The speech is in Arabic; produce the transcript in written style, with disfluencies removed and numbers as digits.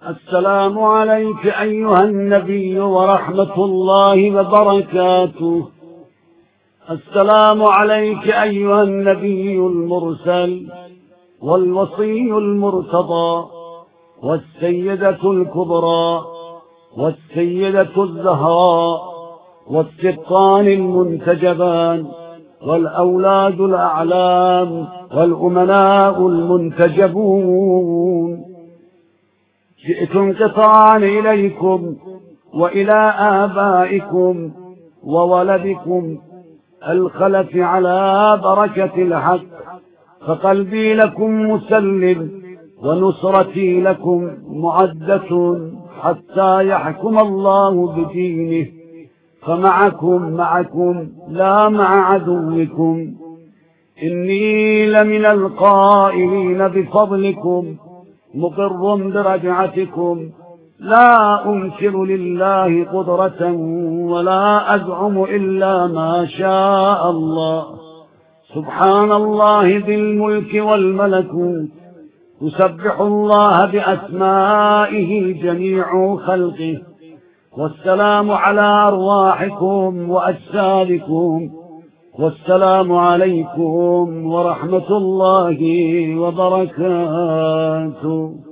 السلام عليك أيها النبي ورحمة الله وبركاته. السلام عليك أيها النبي المرسل والوصي المرتضى والسيدة الكبرى والسيدة الزهراء والسبطان المنتجبان والأولاد الأعلام والأمناء المنتجبون. جئت انقطاعا إليكم وإلى آبائكم وولدكم الخلف على بركة الحق، فقلبي لكم مسلم ونصرتي لكم معدة حتى يحكم الله بدينه، فمعكم لا مع عدوكم. إني لمن القائلين بفضلكم مقر برجعتكم، لا أنكر لله قدرة ولا أزعم إلا ما شاء الله. سبحان الله ذي الملك والملكوت، يسبح الله بأسمائه جميع خلقه. والسلام على أرواحكم وأجسادكم، والسلام عليكم ورحمة الله وبركاته.